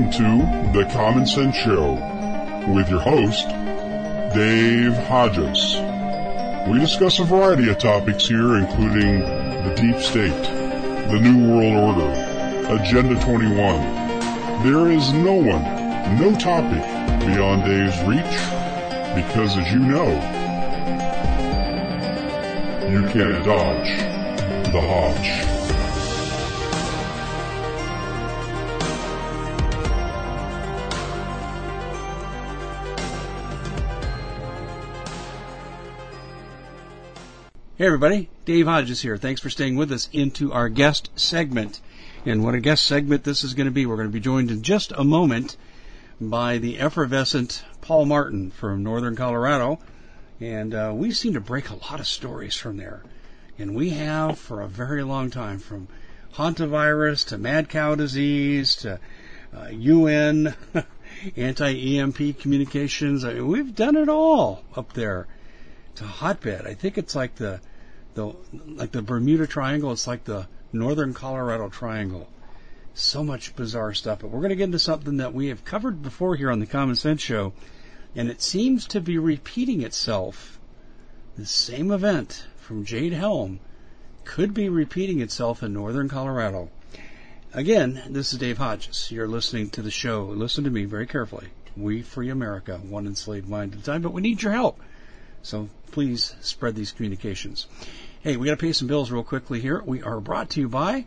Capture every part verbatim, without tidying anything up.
listening to The Common Sense Show with your host, Dave Hodges. We discuss a variety of topics here, including the deep state, the New World Order, Agenda twenty-one. There is no one, no topic beyond Dave's reach, because as you know, you can't dodge the Hodge. Hey everybody, Dave Hodges here. Thanks for staying with us into our guest segment. And what a guest segment this is going to be. We're going to be joined in just a moment by the effervescent Paul Martin from Northern Colorado. And uh, we seem to break a lot of stories from there. And we have for a very long time, from hantavirus to mad cow disease to uh, U N, anti-E M P communications. I mean, we've done it all up there. To hotbed. I think it's like the, the like the Bermuda Triangle. It's like the Northern Colorado Triangle. So much bizarre stuff. But we're going to get into something that we have covered before here on the Common Sense Show, and it seems to be repeating itself. The same event from Jade Helm could be repeating itself in Northern Colorado. Again, this is Dave Hodges. You're listening to the show. Listen to me very carefully. We free America, one enslaved mind at a time, but we need your help. So please spread these communications. Hey, we got to pay some bills real quickly here. We are brought to you by,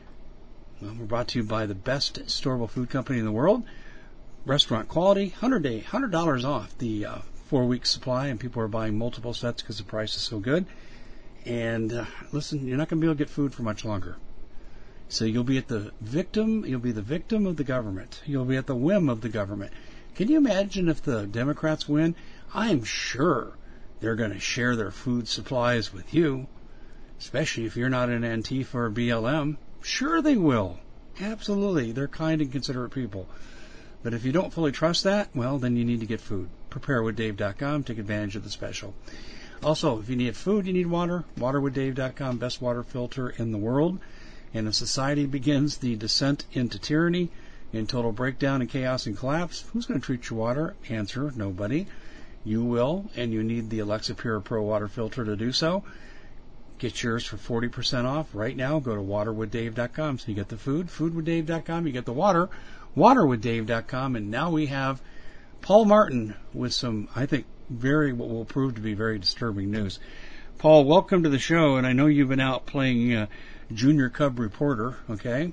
well, we're brought to you by the best storable food company in the world. Restaurant quality, one hundred day, one hundred dollars off the uh, four-week supply, and people are buying multiple sets because the price is so good. And uh, listen, you're not going to be able to get food for much longer. So you'll be at the victim, you'll be the victim of the government. You'll be at the whim of the government. Can you imagine if the Democrats win? I am sure they're going to share their food supplies with you, especially if you're not an Antifa or B L M. Sure they will. Absolutely. They're kind and considerate people. But if you don't fully trust that, well, then you need to get food. prepare with dave dot com. Take advantage of the special. Also, if you need food, you need water. water with dave dot com, best water filter in the world. And if society begins the descent into tyranny, in total breakdown and chaos and collapse, who's going to treat your water? Answer, nobody. You will, and you need the Alexa Pure Pro water filter to do so. Get yours for forty percent off right now. Go to water with dave dot com. So you get the food, food with dave dot com. You get the water, water with dave dot com. And now we have Paul Martin with some, I think, very, what will prove to be very disturbing news. Paul, welcome to the show. And I know you've been out playing uh, Junior Cub reporter, okay?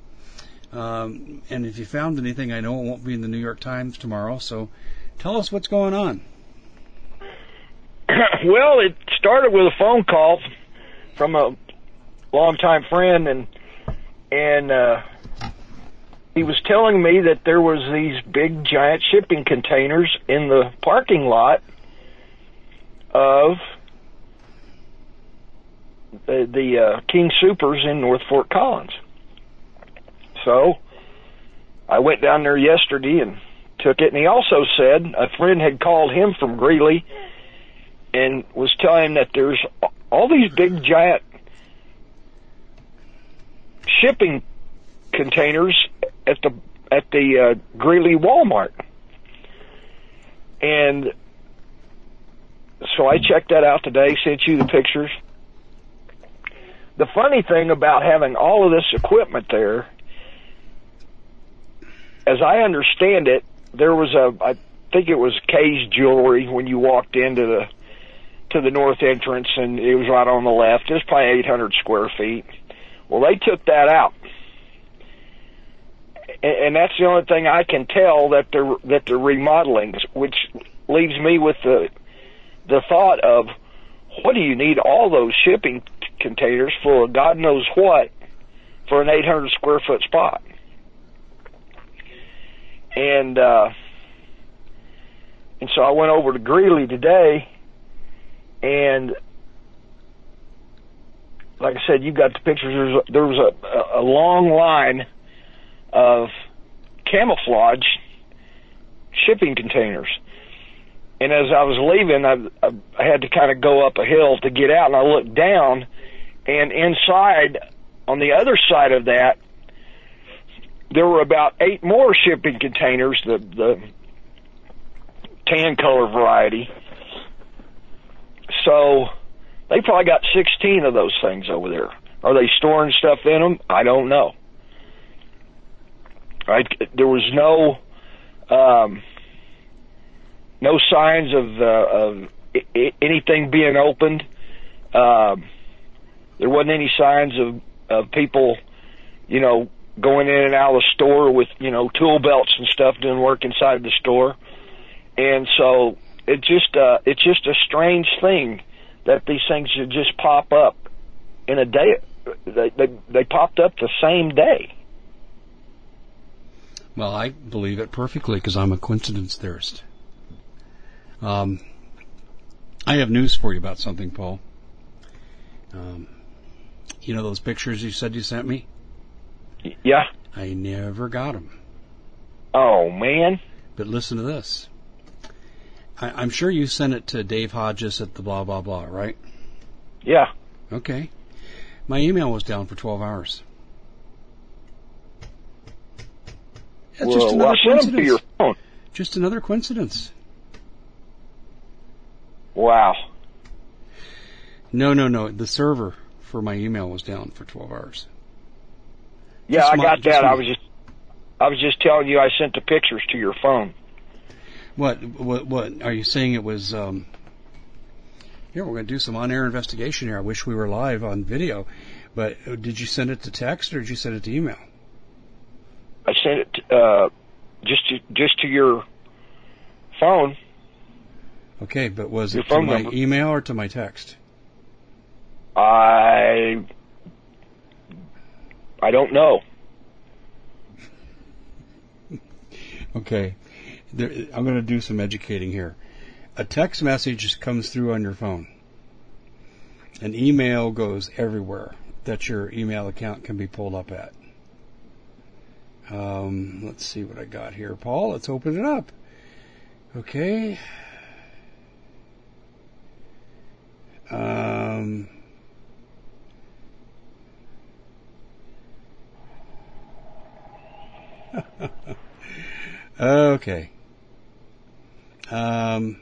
Um, and if you found anything, I know it won't be in the New York Times tomorrow. So tell us what's going on. Well, it started with a phone call from a longtime friend, and and uh, he was telling me that there was these big, giant shipping containers in the parking lot of the, the uh, King Soopers in North Fort Collins. So I went down there yesterday and took it, and he also said a friend had called him from Greeley and was telling him that there's all these big, giant shipping containers at the at the uh, Greeley Walmart. And so I checked that out today, sent you the pictures. The funny thing about having all of this equipment there, as I understand it, there was a, I think it was Kay's Jewelry when you walked into the to the north entrance, and it was right on the left. It was probably eight hundred square feet. Well, they took that out, and, and that's the only thing I can tell that they're that they're remodeling, which leaves me with the the thought of, what do you need all those shipping containers full of God knows what for an eight hundred square foot spot? And uh, and so I went over to Greeley today. And like I said, you've got the pictures. There's a, there was a, a long line of camouflage shipping containers. And as I was leaving, I, I, I had to kind of go up a hill to get out, and I looked down, and inside, on the other side of that, there were about eight more shipping containers, the the tan color variety. So they probably got sixteen of those things over there. Are they storing stuff in them? I don't know. Right? There was no um, no signs of, uh, of I- anything being opened. Um, there wasn't any signs of, of people, you know, going in and out of the store with, you know, tool belts and stuff doing work inside the store. And so it just uh, it's just a strange thing that these things should just pop up in a day. They, they, they popped up the same day. Well, I believe it perfectly because I'm a coincidence theorist. Um, I have news for you about something, Paul. Um, you know those pictures you said you sent me? Yeah. I never got them. Oh, man. But listen to this. I, I'm sure you sent it to Dave Hodges at the blah, blah, blah, right? Yeah. Okay. My email was down for twelve hours. That's well, just another well, send them to coincidence. your phone. Just another coincidence. Wow. No, no, no. The server for my email was down for twelve hours. Yeah, Just I my- got just that. my- I was just, I was just telling you I sent the pictures to your phone. What, what, what, are you saying it was, um, here, we're going to do some on-air investigation here. I wish we were live on video. But uh, did you send it to text or did you send it to email? I sent it uh, just to just to your phone. Okay, but was Your it to phone my number. email or to my text? I I don't know. Okay, there, I'm going to do some educating here. A text message comes through on your phone. An email goes everywhere that your email account can be pulled up at. Um, let's see what I got here, Paul. Let's open it up. Okay. Um, okay. Um,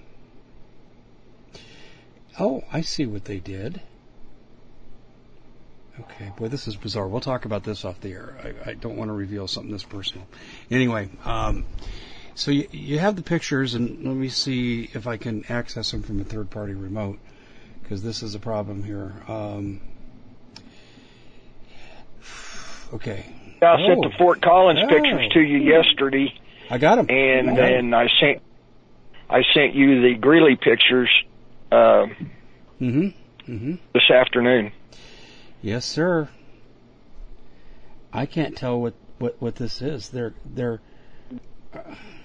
oh, I see what they did. Okay, boy, this is bizarre. We'll talk about this off the air. I, I don't want to reveal something this personal. Anyway, um, so you, you have the pictures, and let me see if I can access them from a third-party remote, because this is a problem here. Um, okay. I oh. sent the Fort Collins Oh. pictures to you yesterday, I got them. and I got 'em. then I sent I sent you the Greeley pictures uh, Mm-hmm. Mm-hmm. this afternoon. Yes, sir. I can't tell what, what, what this is. They're they're. Uh,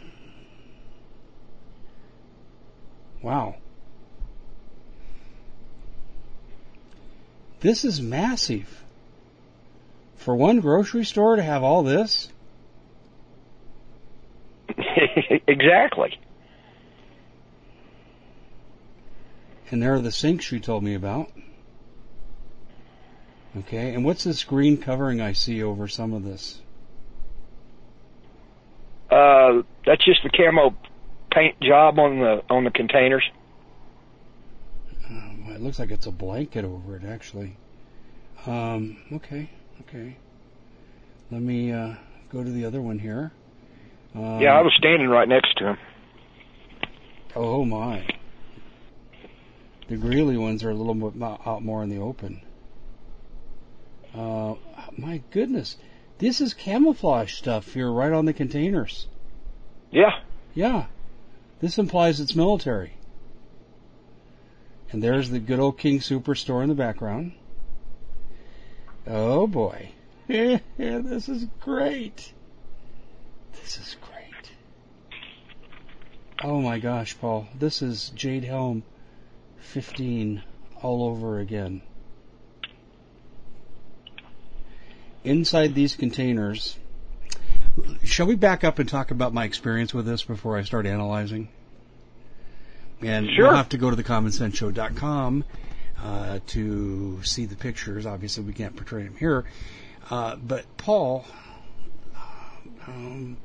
wow. This is massive. For one grocery store to have all this? Exactly. And there are the sinks you told me about. Okay, and what's this green covering I see over some of this? Uh, that's just the camo paint job on the on the containers. Um, it looks like it's a blanket over it, actually. Um, okay, okay. Let me uh, go to the other one here. Um, Yeah, I was standing right next to him. Oh my! The Greeley ones are a little bit out more in the open. Uh, my goodness, this is camouflage stuff here, right on the containers. Yeah. Yeah, this implies it's military. And there's the good old King Superstore in the background. Oh boy. This is great. This is great. Oh my gosh, Paul. This is Jade Helm fifteen all over again. Inside these containers, shall we back up and talk about my experience with this before I start analyzing? And Sure. We'll have to go to the common sense show dot com uh, to see the pictures. Obviously, we can't portray them here. Uh, but, Paul, Um,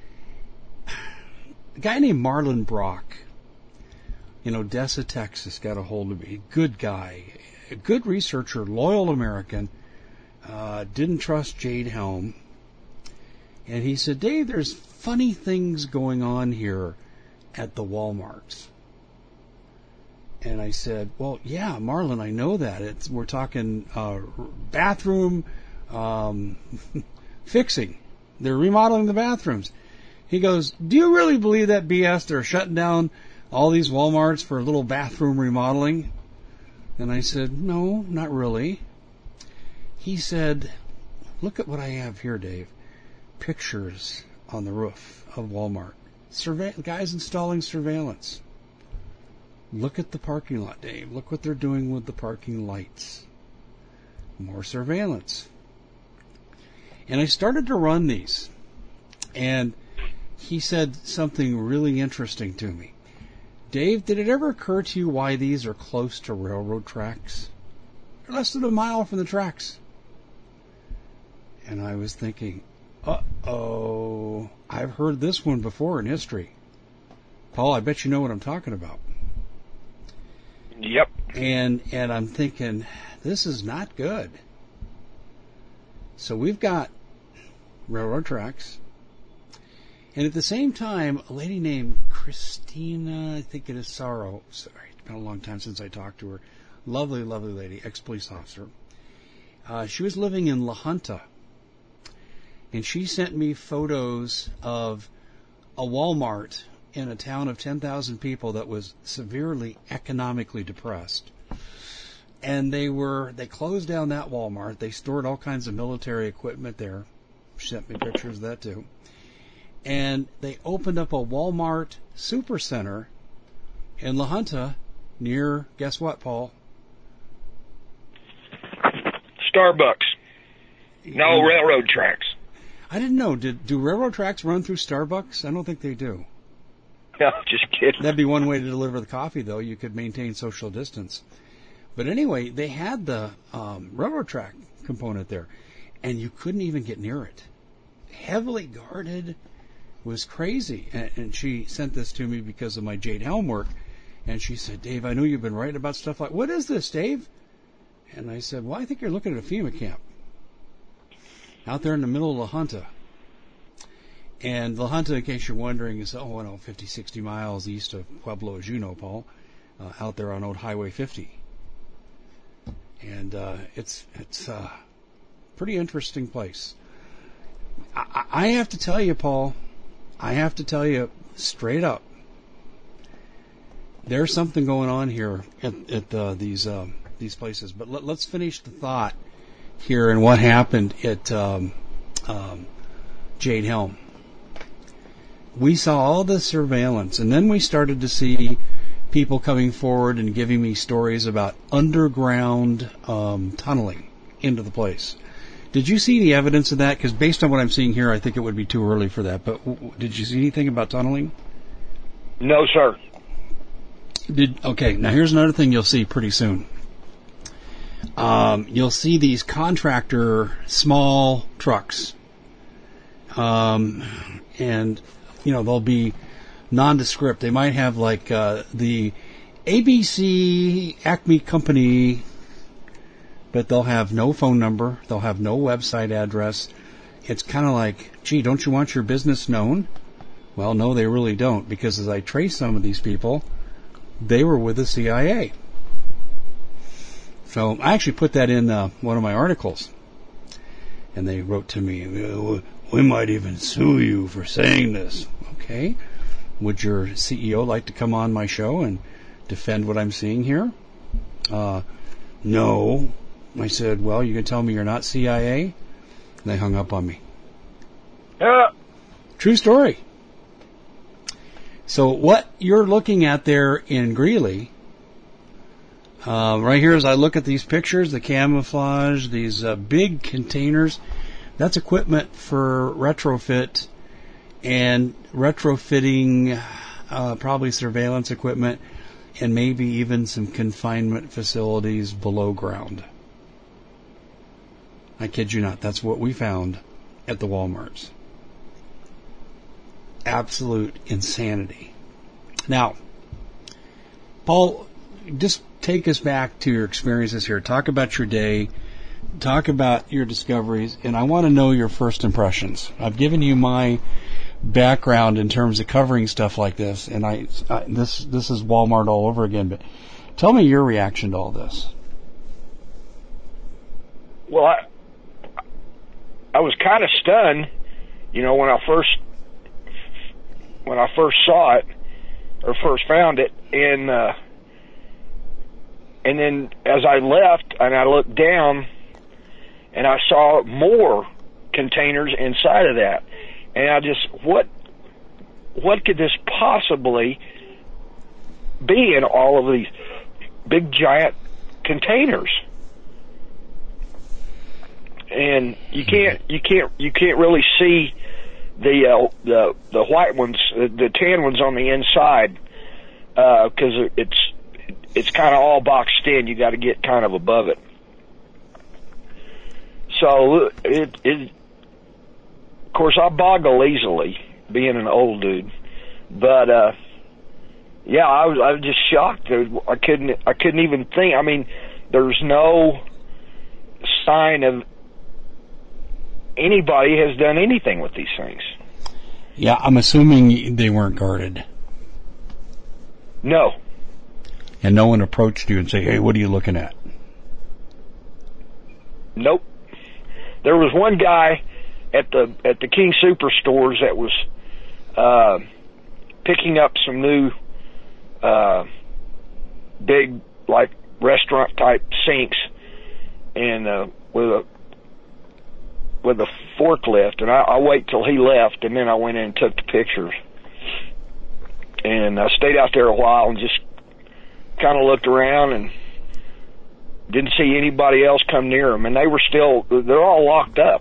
a guy named Marlon Brock in Odessa, Texas, got a hold of me. Good guy, a good researcher, loyal American. Uh, didn't trust Jade Helm. And he said, Dave, there's funny things going on here at the Walmarts. And I said, well, yeah, Marlon, I know that. It's, we're talking uh, bathroom um, fixing. They're remodeling the bathrooms. He goes, do you really believe that B S? They're shutting down all these Walmarts for a little bathroom remodeling? And I said, no, not really. He said, look at what I have here, Dave. Pictures on the roof of Walmart. Surve- guys installing surveillance. Look at the parking lot, Dave. Look what they're doing with the parking lights. More surveillance. And I started to run these. And he said something really interesting to me. Dave, did it ever occur to you why these are close to railroad tracks? They're less than a mile from the tracks. And I was thinking, uh-oh, I've heard this one before in history. Paul, I bet you know what I'm talking about. Yep. And and I'm thinking, this is not good. So we've got railroad tracks. And at the same time, a lady named Christina, I think it is Sorrow. Sorry, it's been a long time since I talked to her. Lovely, lovely lady, ex-police officer. Uh, she was living in La Junta. And she sent me photos of a Walmart in a town of ten thousand people that was severely economically depressed. And they were, they closed down that Walmart. They stored all kinds of military equipment there. She sent me pictures of that too. And they opened up a Walmart supercenter in La Junta near, guess what, Paul? Starbucks. No, railroad tracks. I didn't know. Did do railroad tracks run through Starbucks? I don't think they do. No, just kidding. That'd be one way to deliver the coffee, though. You could maintain social distance. But anyway, they had the um, railroad track component there, and you couldn't even get near it. Heavily guarded. Was crazy. And, and she sent this to me because of my Jade Helm work. And she said, Dave, I know you've been writing about stuff like, what is this, Dave? And I said, well, I think you're looking at a FEMA camp. Out there in the middle of La Junta. And La Junta, in case you're wondering, is, oh, I know, fifty, sixty miles east of Pueblo, as you know, Paul, uh, out there on old Highway fifty. And uh, it's it's a pretty interesting place. I, I have to tell you, Paul, I have to tell you straight up, there's something going on here at, at uh, these uh, these places. But let, let's finish the thought here and what happened at um, um, Jade Helm. We saw all the surveillance, and then we started to see people coming forward and giving me stories about underground um, tunneling into the place. Did you see any evidence of that? Because based on what I'm seeing here, I think it would be too early for that. But w- did you see anything about tunneling? No, sir. Did okay. Now here's another thing you'll see pretty soon. Um, you'll see these contractor small trucks, um, and you know they'll be nondescript. They might have like uh, the A B C Acme Company, but they'll have no phone number. They'll have no website address. It's kind of like, gee, don't you want your business known? Well, no, they really don't, because as I trace some of these people, they were with the C I A. So I actually put that in uh, one of my articles. And they wrote to me, we might even sue you for saying this. Okay. Would your C E O like to come on my show and defend what I'm seeing here? Uh, no. I said, well, you can tell me you're not C I A? And they hung up on me. Yeah. True story. So what you're looking at there in Greeley, uh, right here as I look at these pictures, the camouflage, these uh, big containers, that's equipment for retrofit and retrofitting, uh, probably surveillance equipment, and maybe even some confinement facilities below ground. I kid you not, that's what we found at the Walmarts. absolute insanity. Now, Paul, just take us back to your experiences here. Talk about your day. Talk about your discoveries. And I want to know your first impressions. I've given you my background in terms of covering stuff like this. And I, I this this is Walmart all over again. But tell me your reaction to all this. Well, I, I was kind of stunned, you know, when I first when I first saw it or first found it, and uh, and then as I left and I looked down and I saw more containers inside of that, and I just what what could this possibly be in all of these big giant containers? And you can't, you can't, you can't really see the uh, the the white ones, the, the tan ones on the inside, because uh, it's it's kind of all boxed in. You got to get kind of above it. So it, it, of course, I boggle easily, being an old dude, but uh, yeah, I was I was just shocked. I couldn't I couldn't even think. I mean, there's no sign of anybody has done anything with these things. Yeah, I'm assuming they weren't guarded. No. And no one approached you and said, hey, what are you looking at? Nope. There was one guy at the at the King Super stores that was uh, picking up some new uh, big, like, restaurant-type sinks and uh, with a with a forklift, and I, I wait till he left, and then I went in and took the pictures. And I stayed out there a while and just kind of looked around and didn't see anybody else come near them, and they were still, they're all locked up.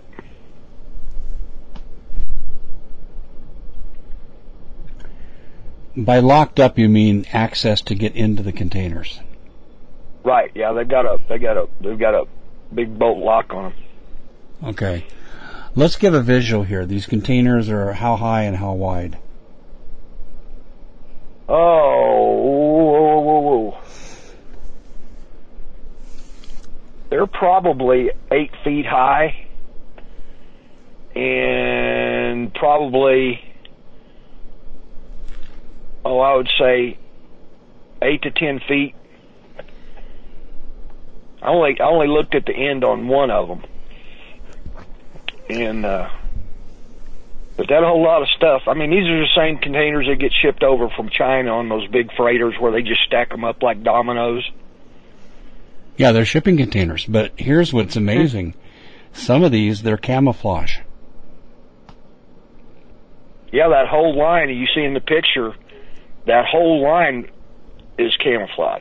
By locked up, you mean access to get into the containers? Right, yeah, they've got a, they got a, they've got a big bolt lock on them. Okay. Let's give a visual here. These containers are how high and how wide? Oh, whoa, whoa, whoa. They're probably eight feet high and probably, oh, I would say eight to ten feet. I only, I only looked at the end on one of them. And, uh, but that whole lot of stuff, I mean, these are the same containers that get shipped over from China on those big freighters where they just stack them up like dominoes. Yeah, they're shipping containers, but here's what's amazing. Some of these, they're camouflage. Yeah, that whole line you see in the picture, that whole line is camouflage.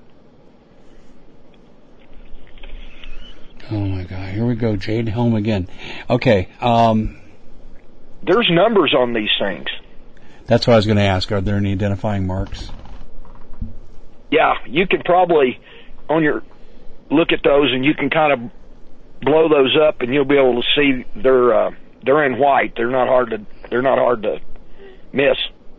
Oh my God, here we go, Jade Helm again. Okay, um... there's numbers on these things. That's what I was going to ask. Are there any identifying marks? Yeah, you could probably, on your, look at those and you can kind of blow those up and you'll be able to see they're, uh, they're in white. They're not hard to, they're not hard to miss.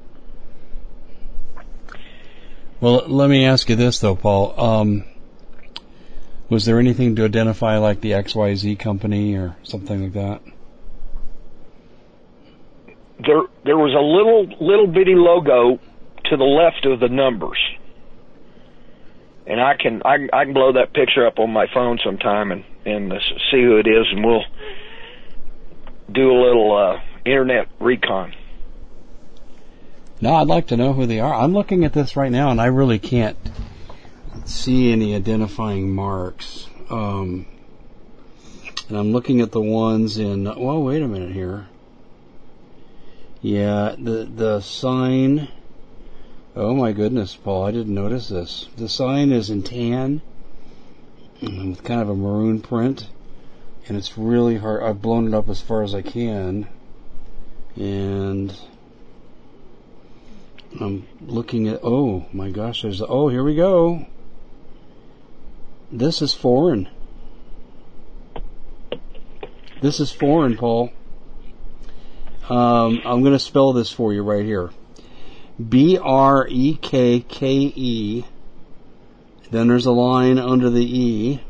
Well, let me ask you this though, Paul. Um, was there anything to identify like the X Y Z company or something like that? There, there was a little, little bitty logo to the left of the numbers. And I can, I, I can blow that picture up on my phone sometime and, and uh, see who it is, and we'll do a little, uh, internet recon. No, I'd like to know who they are. I'm looking at this right now and I really can't see any identifying marks. Um, and I'm looking at the ones in, well, wait a minute here. Yeah, the the sign, oh my goodness, Paul, I didn't notice this. The sign is in tan with kind of a maroon print, and it's really hard. I've blown it up as far as I can, and I'm looking at, oh my gosh, there's, oh, here we go. This is foreign. This is foreign, Paul. Um, I'm going to spell this for you right here. B R E K K E. Then there's a line under the E.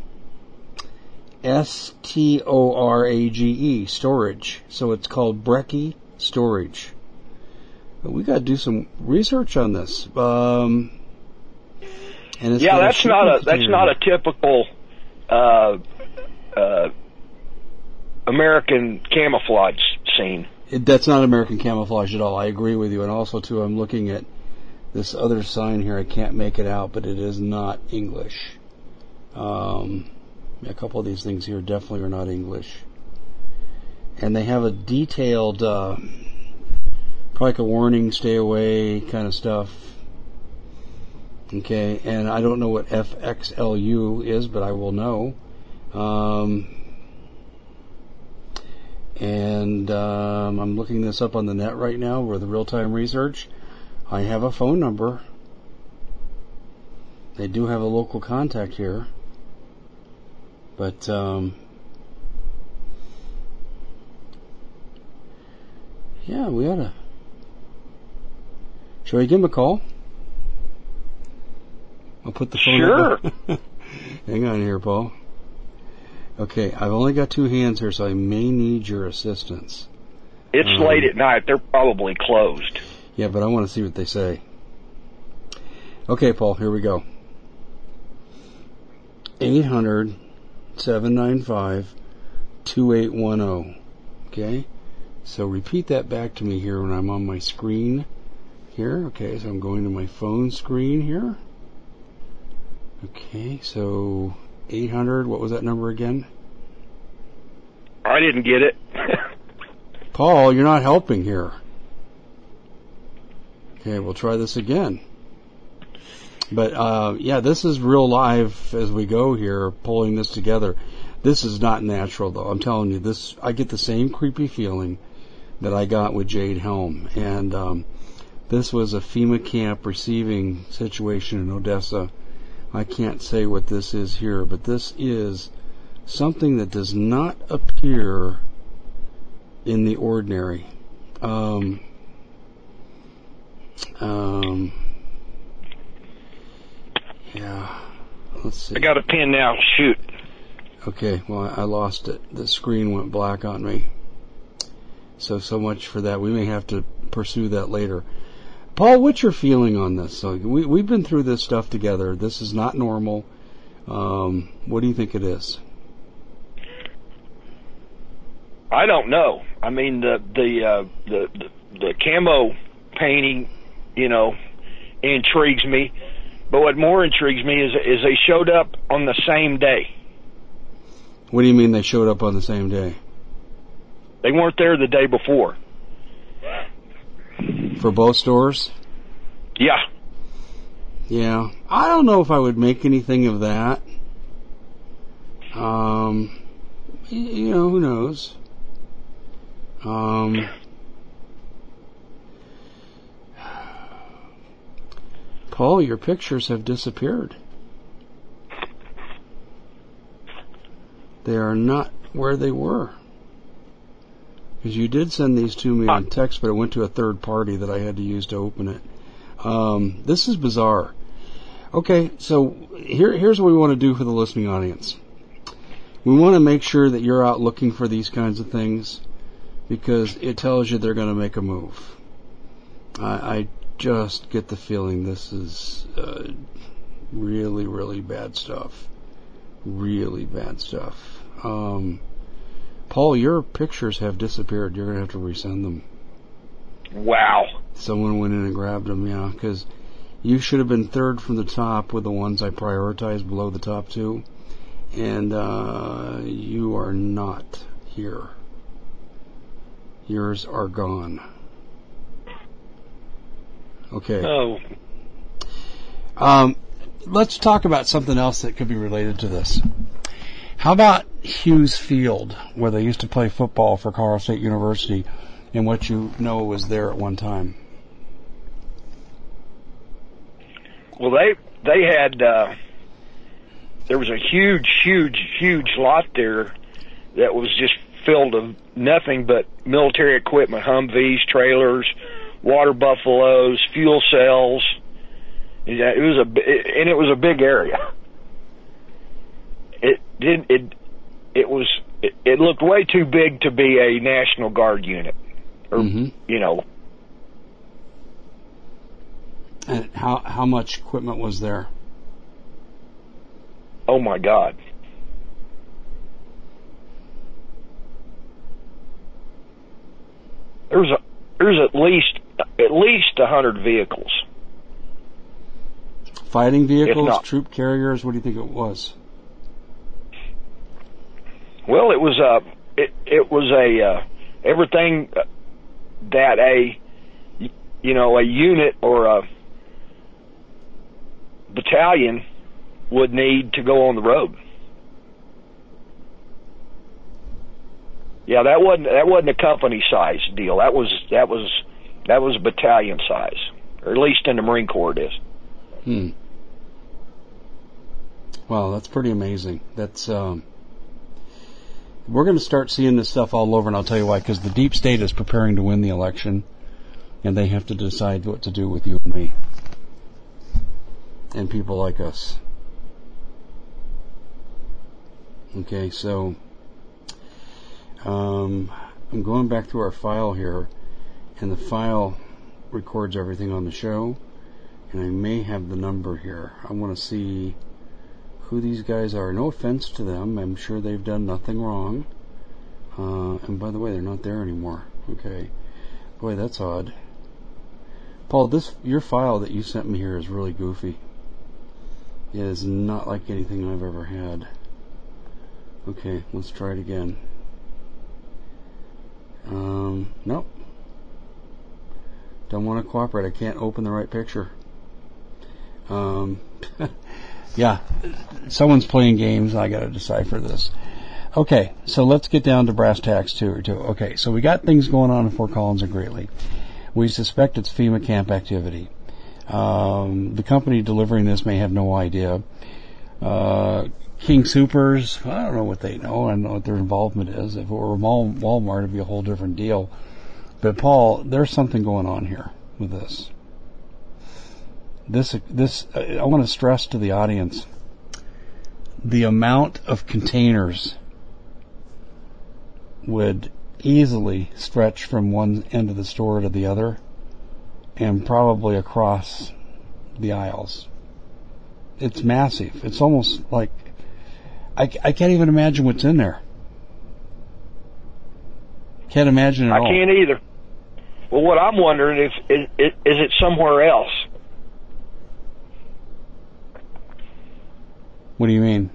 S T O R A G E, storage. So it's called Brekke Storage. But we got to do some research on this. Um, and it's yeah, got that's not a that's not a typical uh, uh, American camouflage scene. It, that's not American camouflage at all. I agree with you. And also, too, I'm looking at this other sign here. I can't make it out, but it is not English. Um, a couple of these things here definitely are not English. And they have a detailed, uh, probably like a warning, stay away kind of stuff. Okay, and I don't know what F X L U is, but I will know. Um... And um, I'm looking this up on the net right now with real-time research. I have a phone number. They do have a local contact here. But, um, yeah, we ought to. Shall we give him a call? I'll put the phone Sure. number. Hang on here, Paul. Okay, I've only got two hands here, so I may need your assistance. It's um, late at night. They're probably closed. Yeah, but I want to see what they say. Okay, Paul, here we go. eight hundred, seven nine five, two eight one zero. Okay? So repeat that back to me here when I'm on my screen here. Okay, so I'm going to my phone screen here. Okay, so eight hundred, what was that number again? I didn't get it. Paul, you're not helping here. Okay, we'll try this again. But, uh, yeah, this is real live as we go here, pulling this together. This is not natural, though. I'm telling you, this, I get the same creepy feeling that I got with Jade Helm. And, um, this was a FEMA camp receiving situation in Odessa. I can't say what this is here, but this is something that does not appear in the ordinary. Um, um, yeah, let's see. I got a pen now. Shoot. Okay, well, I lost it. The screen went black on me. So, so much for that. We may have to pursue that later. Paul, what's your feeling on this? So we, we've been through this stuff together. This is not normal. Um, what do you think it is? I don't know. I mean, the the uh, the, the the camo painting, you know, intrigues me. But what more intrigues me is is they showed up on the same day. What do you mean they showed up on the same day? They weren't there the day before. For both stores? Yeah. Yeah. I don't know if I would make anything of that. Um, you know, who knows? Um, Paul, your pictures have disappeared. They are not where they were. Because you did send these to me on text, but it went to a third party that I had to use to open it. Um, this is bizarre. Okay, so here, here's what we want to do for the listening audience. We want to make sure that you're out looking for these kinds of things because it tells you they're going to make a move. I, I just get the feeling this is uh, really, really bad stuff. Really bad stuff. Um... Paul, your pictures have disappeared. You're going to have to resend them. Wow. Someone went in and grabbed them, yeah, because you should have been third from the top with the ones I prioritized below the top two, and uh, you are not here. Yours are gone. Okay. Oh. Um, let's talk about something else that could be related to this. How about Hughes Field, where they used to play football for Colorado State University, and what you know was there at one time? Well, they they had uh, there was a huge, huge, huge lot there that was just filled of nothing but military equipment, Humvees, trailers, water buffaloes, fuel cells. It was a, and it was a big area. It did, it, it was, it, it looked way too big to be a National Guard unit, or, mm-hmm. you know. And how, how much equipment was there? Oh my God. There's a, there's at least, at least a hundred vehicles. Fighting vehicles, troop carriers, what do you think it was? Well, it was a, it, it was a, uh, everything that a, you know, a unit or a battalion would need to go on the road. Yeah, that wasn't, that wasn't a company size deal. That was, that was, that was battalion size, or at least in the Marine Corps it is. Hmm. Wow, that's pretty amazing. That's um, we're going to start seeing this stuff all over, and I'll tell you why. Because the deep state is preparing to win the election, and they have to decide what to do with you and me, and people like us. Okay, so um, I'm going back through our file here, and the file records everything on the show. And I may have the number here. I want to see who these guys are. No offense to them. I'm sure they've done nothing wrong. Uh, and by the way, they're not there anymore. Okay. Boy, that's odd. Paul, this your file that you sent me here is really goofy. It is not like anything I've ever had. Okay, let's try it again. Um, nope. Don't want to cooperate. I can't open the right picture. Um, yeah, someone's playing games. I got to decipher this. Okay, so let's get down to brass tacks too. too. Okay, so we got things going on in Fort Collins and Greeley. We suspect it's FEMA camp activity. Um, the company delivering this may have no idea. Uh, King Soopers, I don't know what they know. I don't know what their involvement is. If it were Walmart, it'd be a whole different deal. But Paul, there's something going on here with this. This, this, I want to stress to the audience the amount of containers would easily stretch from one end of the store to the other and probably across the aisles. It's massive. It's almost like I, I can't even imagine what's in there. Can't imagine it I all. can't either. Well, what I'm wondering is, is, is it somewhere else? What do you mean?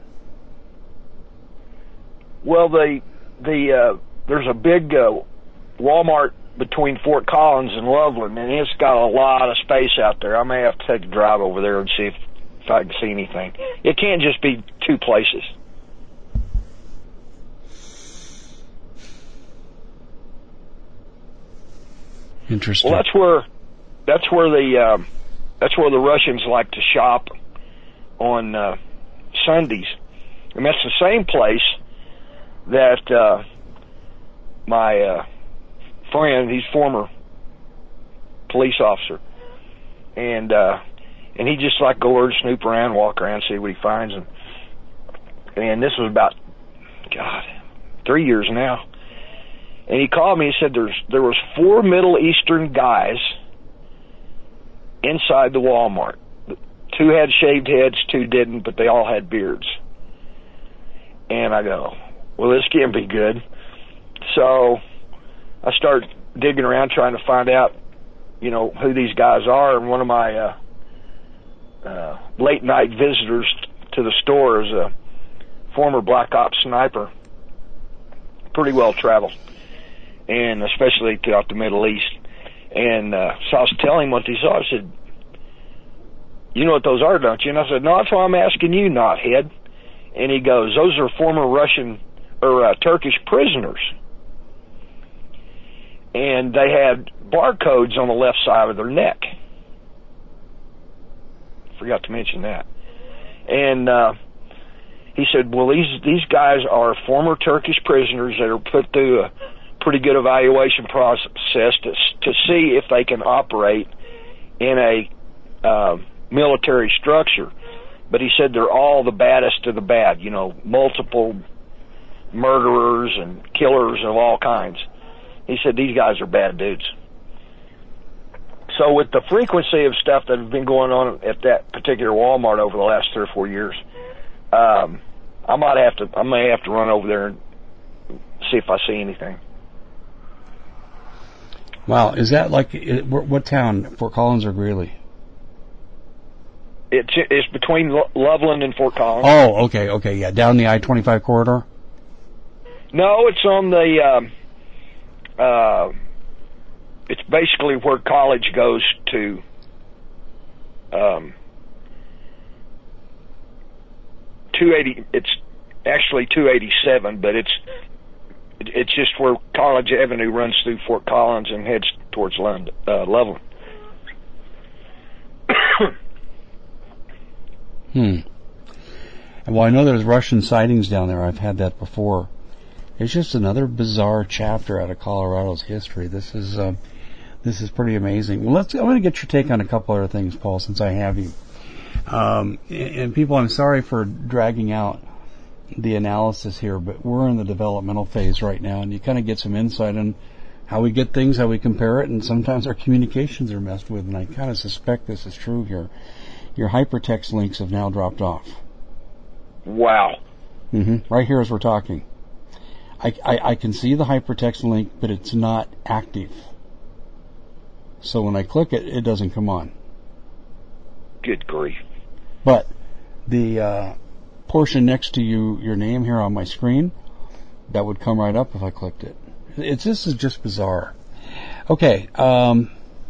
Well, the the uh, there's a big uh, Walmart between Fort Collins and Loveland, and it's got a lot of space out there. I may have to take a drive over there and see if, if I can see anything. It can't just be two places. Interesting. Well, that's where that's where the um, that's where the Russians like to shop on uh, Sundays, and that's the same place that uh, my uh, friend, he's former police officer, and uh, and he just like go over and snoop around, walk around, see what he finds, and and this was about God three years now. And he called me and said there's there was four Middle Eastern guys inside the Walmart. Two had shaved heads, two didn't, but they all had beards. And I go, well, this can't be good. So I start digging around trying to find out, you know, who these guys are. And one of my uh, uh, late night visitors to the store is a former Black Ops sniper, pretty well traveled, and especially throughout the Middle East. And uh, so I was telling him what these are. I said, you know what those are, don't you? And I said, no, that's why I'm asking you, knothead. And he goes, those are former Russian or uh, Turkish prisoners. And they had barcodes on the left side of their neck. Forgot to mention that. And uh, he said, well, these these guys are former Turkish prisoners that are put through a pretty good evaluation process to to see if they can operate in a uh, military structure. But he said they're all the baddest of the bad, you know, multiple murderers and killers of all kinds. He said these guys are bad dudes. So with the frequency of stuff that has been going on at that particular Walmart over the last three or four years, um, I might have to, I may have to run over there and see if I see anything. Wow, is that like, what town, Fort Collins or Greeley? It's, it's between Loveland and Fort Collins. Oh, okay, okay, yeah, down the I twenty-five corridor? No, it's on the, um, uh, it's basically where college goes to, um, two eighty, it's actually two eighty-seven, but it's, it's just where College Avenue runs through Fort Collins and heads towards London, uh, Loveland. hmm. Well, I know there's Russian sightings down there. I've had that before. It's just another bizarre chapter out of Colorado's history. This is, uh, this is pretty amazing. Well, let's, I'm going to get your take on a couple other things, Paul, since I have you. Um, and, and people, I'm sorry for dragging out the analysis here, but we're in the developmental phase right now, and you kind of get some insight on how we get things, how we compare it, and sometimes our communications are messed with, and I kind of suspect this is true here. Your hypertext links have now dropped off. Wow. Mm-hmm. Right here as we're talking. I, I, I can see the hypertext link, but it's not active. So when I click it, it doesn't come on. Good grief. But the uh, portion next to you, your name here on my screen, that would come right up if I clicked it. It's, this is just bizarre. Okay, um,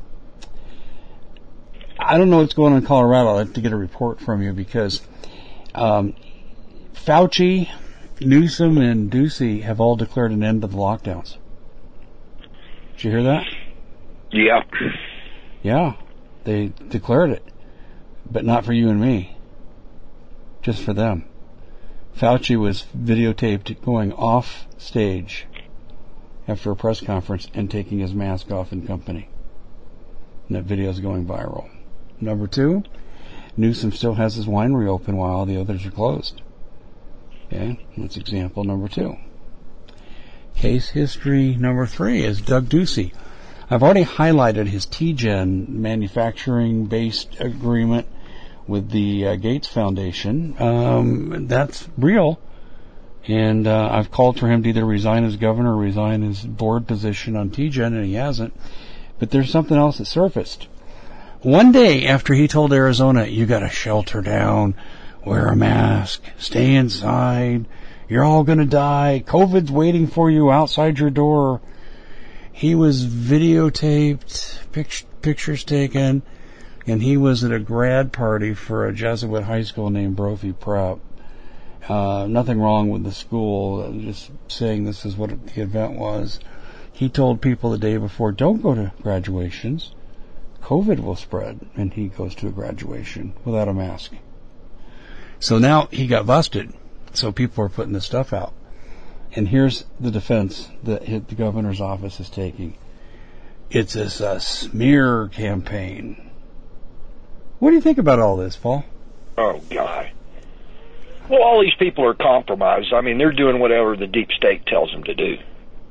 I don't know what's going on in Colorado. I'd like to get a report from you because um, Fauci, Newsom, and Ducey have all declared an end to the lockdowns. Did you hear that? Yeah. Yeah, they declared it, but not for you and me. Just for them. Fauci was videotaped going off stage after a press conference and taking his mask off in company. And that video is going viral. Number two, Newsom still has his winery open while all the others are closed. Okay, that's example number two. Case history number three is Doug Ducey. I've already highlighted his T-Gen manufacturing-based agreement with the uh, Gates Foundation. Um, that's real. And uh, I've called for him to either resign as governor or resign his board position on T-Gen, and he hasn't. But there's something else that surfaced. One day after he told Arizona, you got to shelter down, wear a mask, stay inside, you're all going to die, COVID's waiting for you outside your door, he was videotaped, pict- pictures taken, and he was at a grad party for a Jesuit high school named Brophy Prep. Uh, nothing wrong with the school, just saying this is what the event was. He told people the day before, don't go to graduations. COVID will spread. And he goes to a graduation without a mask. So now he got busted. So people are putting this stuff out. And here's the defense that the governor's office is taking. It's a, a smear campaign. What do you think about all this, Paul? Oh, God. Well, all these people are compromised. I mean, they're doing whatever the deep state tells them to do.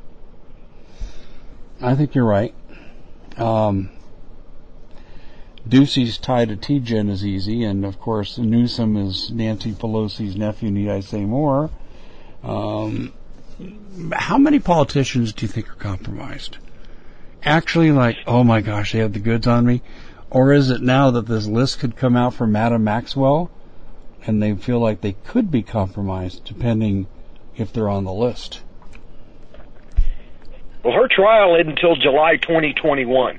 I think you're right. Um, Ducey's tie to T-Gen is easy, and of course Newsom is Nancy Pelosi's nephew, need I say more. Um, how many politicians do you think are compromised? Actually, like, oh my gosh, they have the goods on me? Or is it now that this list could come out from Madam Maxwell, and they feel like they could be compromised depending if they're on the list? Well, her trial isn't until July twenty twenty-one.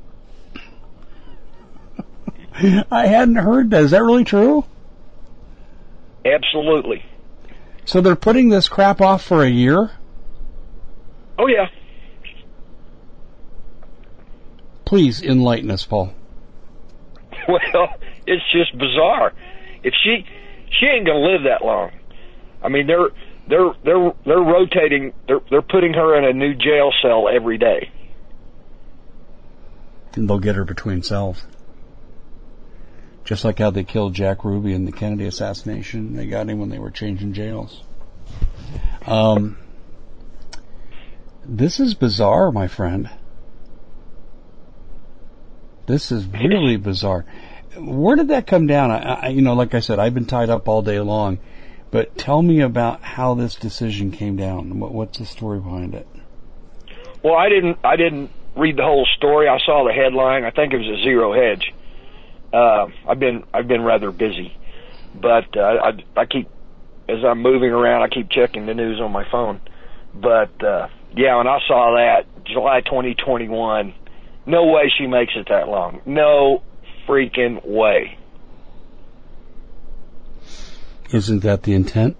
I hadn't heard that. Is that really true? Absolutely. So they're putting this crap off for a year? Oh, yeah. Please enlighten us, Paul. Well, it's just bizarre. If she, she ain't going to live that long. I mean, they're they're they're they're rotating. They're they're putting her in a new jail cell every day. And they'll get her between cells. Just like how they killed Jack Ruby in the Kennedy assassination. They got him when they were changing jails. Um, this is bizarre, my friend. This is really bizarre. Where did that come down? I, I, you know, like I said, I've been tied up all day long. But tell me about how this decision came down. What, what's the story behind it? Well, I didn't. I didn't read the whole story. I saw the headline. I think it was a zero hedge. Uh, I've been I've been rather busy, but uh, I I keep as I'm moving around. I keep checking the news on my phone. But uh, yeah, when I saw that July twenty twenty-one, no way she makes it that long. No freaking way. Isn't that the intent?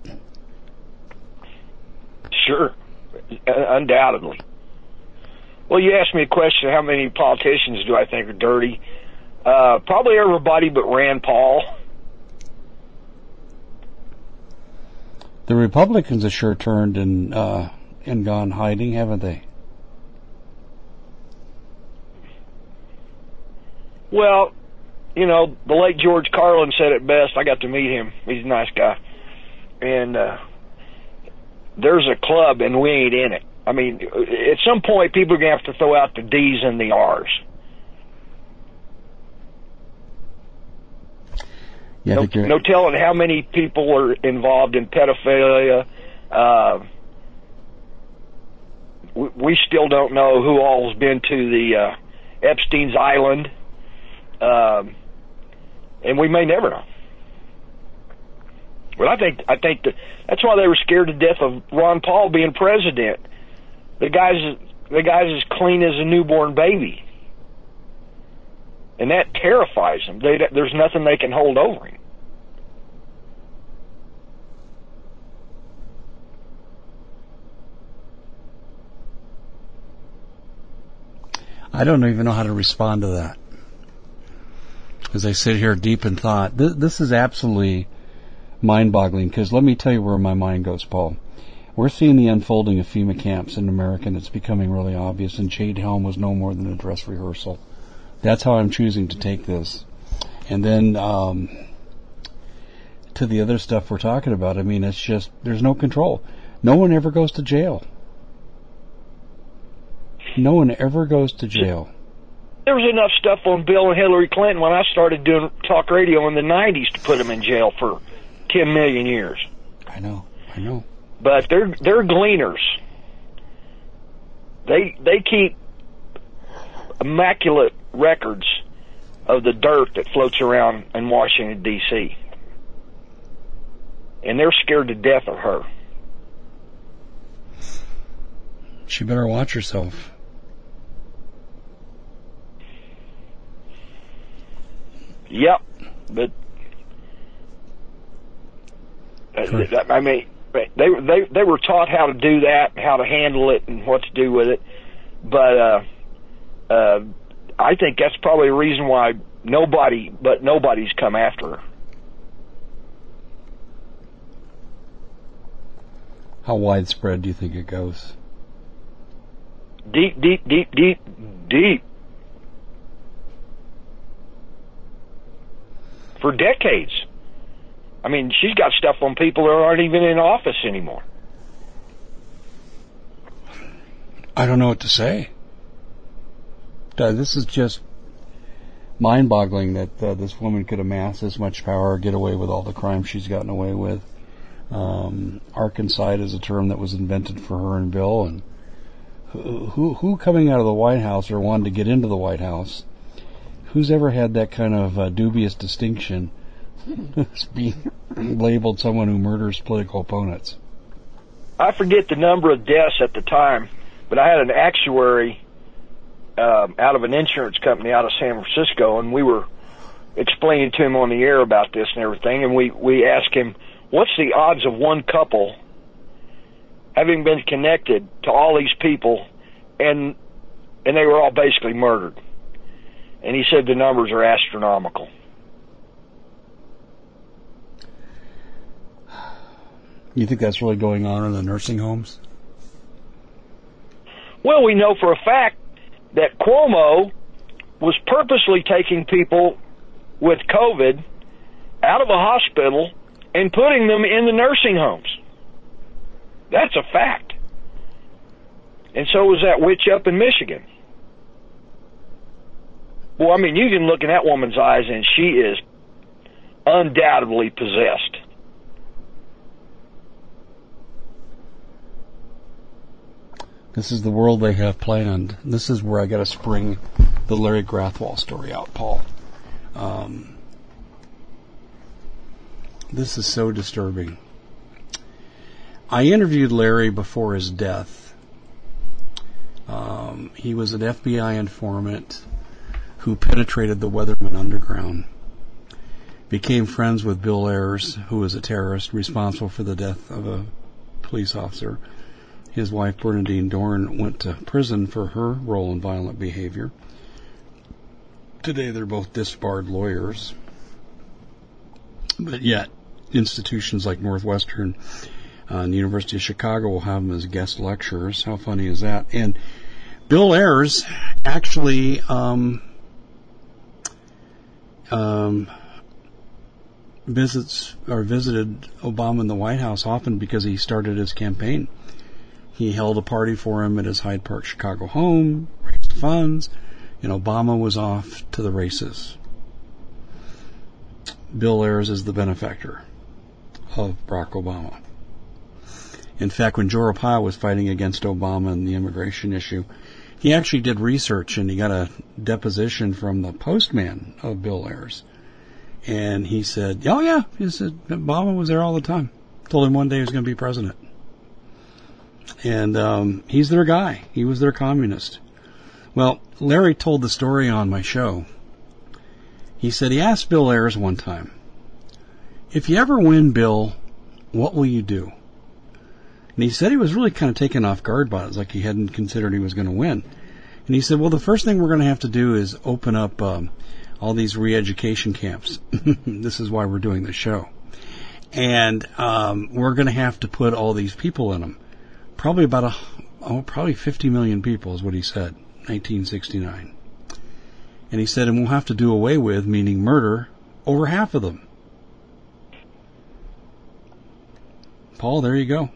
Sure, undoubtedly. Well, you asked me a question, how many politicians do I think are dirty? Uh, probably everybody but Rand Paul. The Republicans have sure turned and, uh, and gone hiding, haven't they? Well, you know, the late George Carlin said it best. I got to meet him. He's a nice guy. And uh, there's a club, and we ain't in it. I mean, at some point, people are going to have to throw out the D's and the R's. Yeah, no, no telling how many people are involved in pedophilia. Uh, we, we still don't know who all's been to the uh, Epstein's Island. Um, and we may never know. But I think I think that that's why they were scared to death of Ron Paul being president. The guy's the guy's as clean as a newborn baby, and that terrifies them. They, there's nothing they can hold over him. I don't even know how to respond to that. As I sit here deep in thought, this, this is absolutely mind-boggling, because let me tell you where my mind goes, Paul. We're seeing the unfolding of FEMA camps in America, and it's becoming really obvious, and Jade Helm was no more than a dress rehearsal. That's how I'm choosing to take this. And then um, to the other stuff we're talking about, I mean, it's just, there's no control. No one ever goes to jail. No one ever goes to jail. There was enough stuff on Bill and Hillary Clinton when I started doing talk radio in the nineties to put them in jail for ten million years. I know, I know. But they're they're gleaners. They they keep immaculate records of the dirt that floats around in Washington, D C And they're scared to death of her. She better watch herself. Yep, but uh, I mean, they they they were taught how to do that, how to handle it, and what to do with it. But uh, uh, I think that's probably a reason why nobody, but nobody's come after her. How widespread do you think it goes? Deep, deep, deep, deep, deep. For decades. I mean, she's got stuff on people that aren't even in office anymore. I don't know what to say. Uh, this is just mind-boggling that uh, this woman could amass this much power, get away with all the crimes she's gotten away with. Um, Arkansas is a term that was invented for her and Bill, and who, who, who coming out of the White House or wanted to get into the White House, who's ever had that kind of uh, dubious distinction as being labeled someone who murders political opponents? I forget the number of deaths at the time, but I had an actuary um, out of an insurance company out of San Francisco, and we were explaining to him on the air about this and everything, and we, we asked him, what's the odds of one couple having been connected to all these people, and and they were all basically murdered? And he said the numbers are astronomical. You think that's really going on in the nursing homes? Well, we know for a fact that Cuomo was purposely taking people with COVID out of a hospital and putting them in the nursing homes. That's a fact. And so was that witch up in Michigan. Well, I mean, you can look in that woman's eyes and she is undoubtedly possessed. This is the world they have planned. This is where I got to spring the Larry Grathwohl story out, Paul. Um, this is so disturbing. I interviewed Larry before his death. Um, he was an F B I informant who penetrated the Weatherman Underground, became friends with Bill Ayers, who was a terrorist responsible for the death of a police officer. His wife, Bernadine Dorn, went to prison for her role in violent behavior. Today, they're both disbarred lawyers. But yet, institutions like Northwestern uh, and the University of Chicago will have them as guest lecturers. How funny is that? And Bill Ayers actually um, um, visits or visited Obama in the White House often because he started his campaign. He held a party for him at his Hyde Park, Chicago home, raised funds, and Obama was off to the races. Bill Ayers is the benefactor of Barack Obama. In fact, when Joe Arpaio was fighting against Obama and the immigration issue, he actually did research and he got a deposition from the postman of Bill Ayers. And he said, oh yeah, he said Obama was there all the time. Told him one day he was going to be president. And um, he's their guy. He was their communist. Well, Larry told the story on my show. He said he asked Bill Ayers one time, if you ever win, Bill, what will you do? And he said he was really kind of taken off guard by it. It was like he hadn't considered he was going to win. And he said, well, the first thing we're going to have to do is open up um, all these re-education camps. This is why we're doing the show. And um, we're going to have to put all these people in them. Probably about a, oh, probably fifty million people is what he said, nineteen sixty-nine. And he said, and we'll have to do away with, meaning murder, over half of them. Paul, there you go.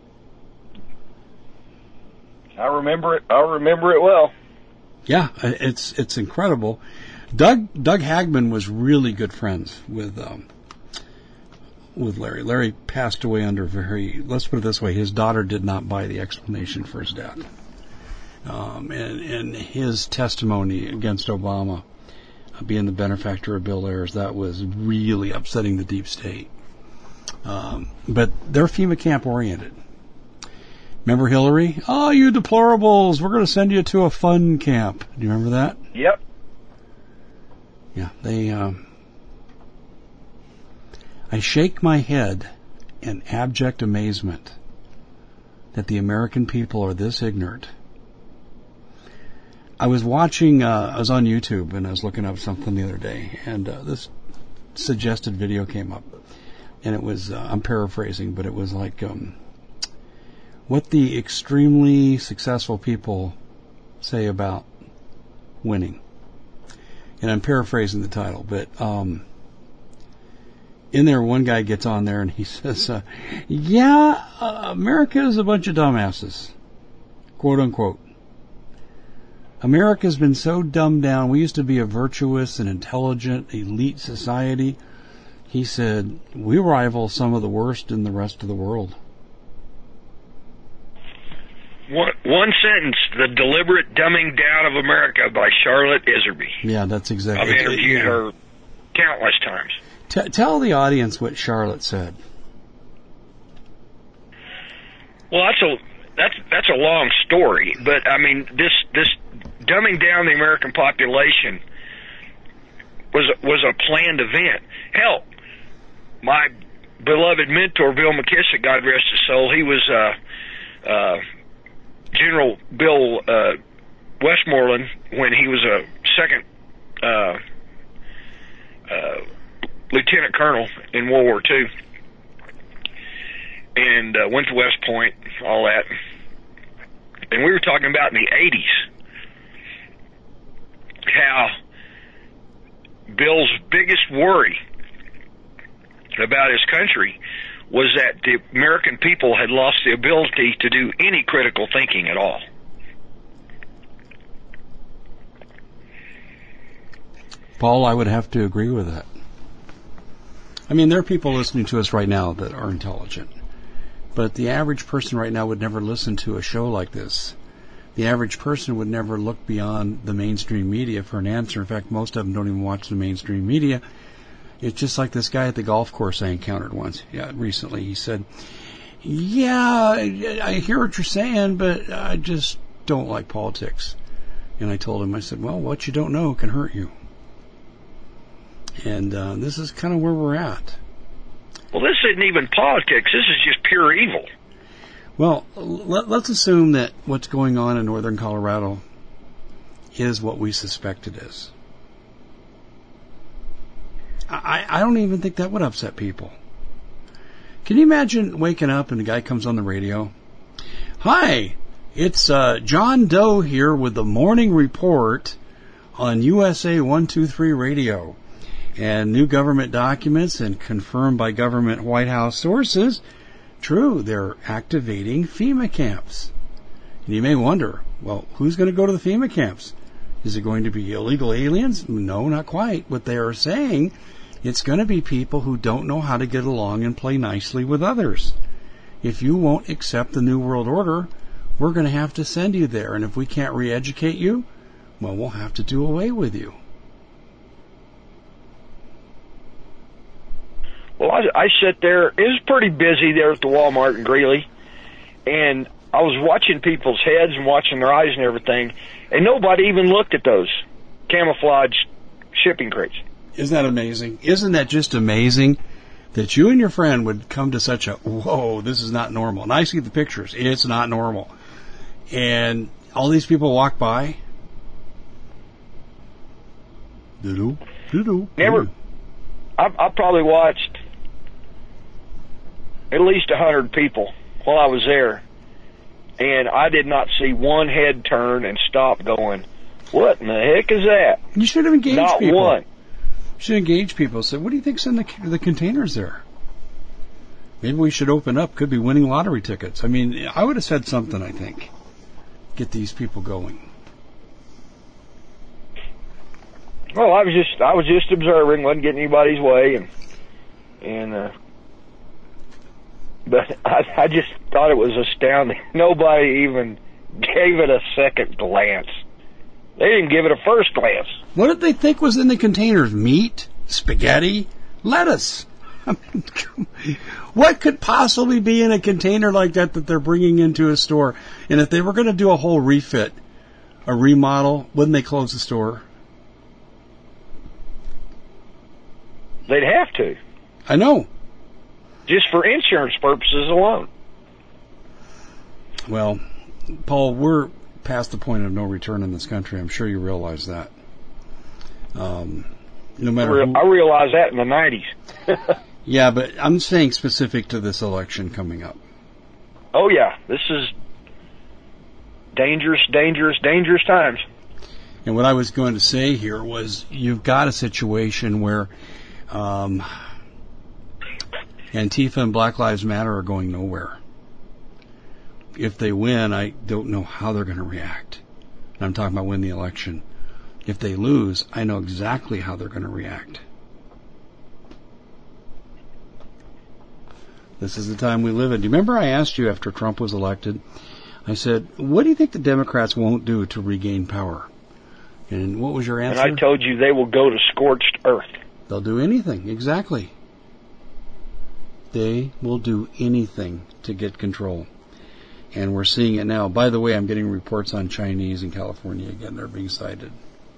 I remember it. I remember it well. Yeah, it's it's incredible. Doug Doug Hagman was really good friends with um, with Larry. Larry passed away under very, let's put it this way, his daughter did not buy the explanation for his death. Um, and, and his testimony against Obama, uh, being the benefactor of Bill Ayers, that was really upsetting the deep state. Um, but they're FEMA camp oriented. Remember Hillary? Oh, you deplorables, we're going to send you to a fun camp. Do you remember that? Yep. Yeah, they, um, I shake my head in abject amazement that the American people are this ignorant. I was watching, uh, I was on YouTube and I was looking up something the other day, and uh, this suggested video came up. And it was, uh, I'm paraphrasing, but it was like um, what the extremely successful people say about winning. And I'm paraphrasing the title, but um, in there, one guy gets on there and he says, uh, yeah, uh, America is a bunch of dumbasses, quote unquote. America's been so dumbed down. We used to be a virtuous and intelligent elite society. He said, we rival some of the worst in the rest of the world. One, one sentence, the deliberate dumbing down of America by Charlotte Iserby. Yeah, that's exactly. I've interviewed yeah. her countless times. T- tell the audience what Charlotte said. Well, that's a that's that's a long story, but I mean, this this dumbing down the American population was was a planned event. Hell, my beloved mentor Bill McKissick, God rest his soul, he was uh, uh, General Bill uh, Westmoreland when he was a second uh, uh, lieutenant colonel in World War Two. And and uh, went to West Point, all that. And we were talking about in the eighties how Bill's biggest worry about his country was that the American people had lost the ability to do any critical thinking at all. Paul, I would have to agree with that. I mean, there are people listening to us right now that are intelligent, but the average person right now would never listen to a show like this. The average person would never look beyond the mainstream media for an answer. In fact, most of them don't even watch the mainstream media. It's just like this guy at the golf course I encountered once, yeah, recently. He said, yeah, I, I hear what you're saying, but I just don't like politics. And I told him, I said, well, what you don't know can hurt you. And uh, this is kind of where we're at. Well, this isn't even politics. This is just pure evil. Well, let, let's assume that what's going on in northern Colorado is what we suspect it is. I, I don't even think that would upset people. Can you imagine waking up and the guy comes on the radio? Hi, it's uh, John Doe here with the morning report on U S A one two three radio. And new government documents and confirmed by government White House sources, true, they're activating FEMA camps. And you may wonder, well, who's going to go to the FEMA camps? Is it going to be illegal aliens? No, not quite. What they are saying, it's going to be people who don't know how to get along and play nicely with others. If you won't accept the New World Order, we're going to have to send you there. And if we can't re-educate you, well, we'll have to do away with you. Well, I, I sit there. It was pretty busy there at the Walmart in Greeley, and I was watching people's heads and watching their eyes and everything, and nobody even looked at those camouflage shipping crates. Isn't that amazing? Isn't that just amazing that you and your friend would come to such a, whoa, this is not normal. And I see the pictures. It's not normal. And all these people walk by. Doo-doo, doo-doo. Never. I, I probably watched at least a hundred people while I was there, and I did not see one head turn and stop going, what in the heck is that? You should have engaged not people. Not one. You should engage people. Say, what do you think's in the, the containers there? Maybe we should open up. Could be winning lottery tickets. I mean, I would have said something, I think. Get these people going. Well, I was just I was just observing, wasn't getting anybody's way, and and uh, but I, I just thought it was astounding. Nobody even gave it a second glance. They didn't give it a first glance. What did they think was in the containers? Meat, spaghetti, lettuce. I mean, what could possibly be in a container like that that they're bringing into a store? And if they were going to do a whole refit, a remodel, wouldn't they close the store? They'd have to. I know. Just for insurance purposes alone. Well, Paul, we're past the point of no return in this country. I'm sure you realize that. Um, no matter. I, who, I realized that in the nineties. Yeah, but I'm saying specific to this election coming up. Oh yeah, this is dangerous, dangerous, dangerous times. And what I was going to say here was, you've got a situation where um, Antifa and Black Lives Matter are going nowhere. If they win, I don't know how they're going to react. And I'm talking about win the election. If they lose, I know exactly how they're going to react. This is the time we live in. Do you remember I asked you after Trump was elected? I said, what do you think the Democrats won't do to regain power? And what was your answer? And I told you they will go to scorched earth. They'll do anything. Exactly. They will do anything to get control. And we're seeing it now. By the way, I'm getting reports on Chinese in California again. They're being sighted.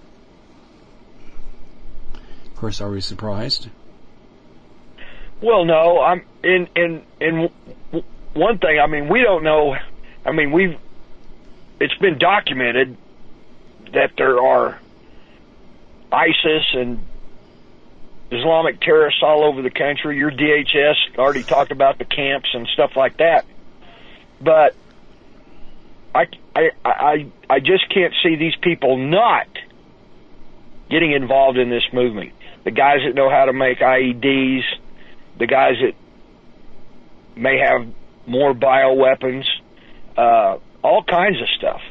Of course, are we surprised? Well, no. I'm in in in one thing. I mean, we don't know. I mean, we've. It's been documented that there are ISIS and Islamic terrorists all over the country. Your D H S already talked about the camps and stuff like that. But I, I, I, I just can't see these people not getting involved in this movement. The guys that know how to make I E Ds, the guys that may have more bioweapons, uh, all kinds of stuff.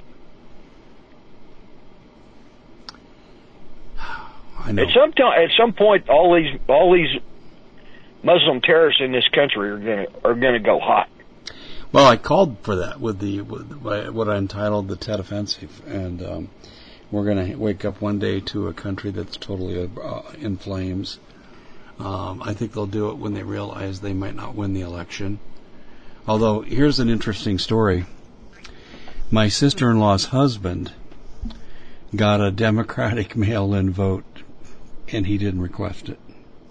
I know. At some time, at some point, all these all these Muslim terrorists in this country are gonna are gonna go hot. Well, I called for that with the with what I entitled the Tet Offensive, and um, we're going to wake up one day to a country that's totally uh, in flames. Um, I think they'll do it when they realize they might not win the election. Although, here's an interesting story. My sister-in-law's husband got a Democratic mail-in vote, and he didn't request it.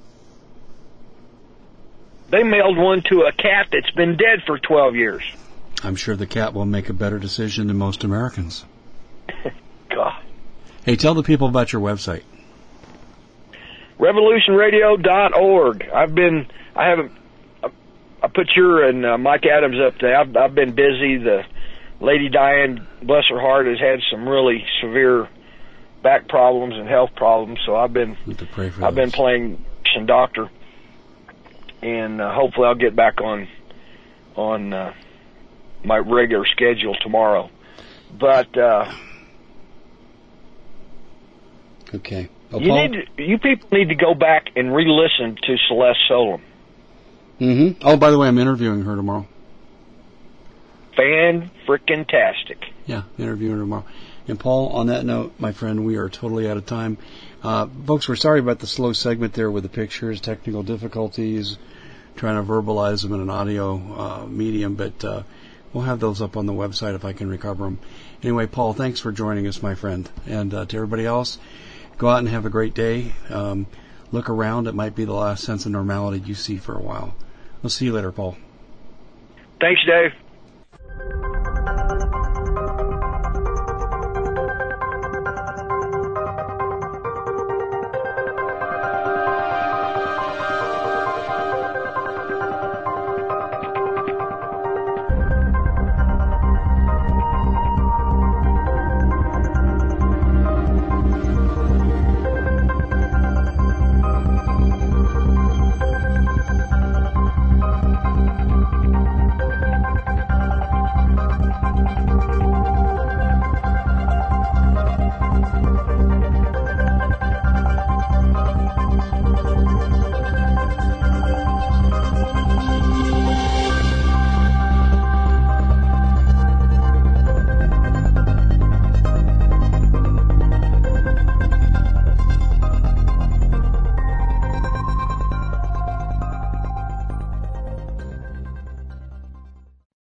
They mailed one to a cat that's been dead for twelve years. I'm sure the cat will make a better decision than most Americans. God. Hey, tell the people about your website. revolution radio dot org. I've been, I haven't, I put your and uh, Mike Adams up there. I've, I've been busy. The Lady Diane, bless her heart, has had some really severe back problems and health problems. So I've been, to pray for I've those. been playing some doctor. And uh, hopefully I'll get back on on uh, my regular schedule tomorrow. But uh, okay, oh, you Paul? need to, you people need to go back and re-listen to Celeste Solum. Mm-hmm. Oh, by the way, I'm interviewing her tomorrow. Fan-frickin-tastic. Yeah, interviewing her tomorrow. And Paul, on that note, my friend, we are totally out of time. Uh, folks, we're sorry about the slow segment there with the pictures, technical difficulties, trying to verbalize them in an audio uh, medium, but uh, we'll have those up on the website if I can recover them. Anyway, Paul, thanks for joining us, my friend. And uh, to everybody else, go out and have a great day. Um, look around. It might be the last sense of normality you see for a while. We'll see you later, Paul. Thanks, Dave.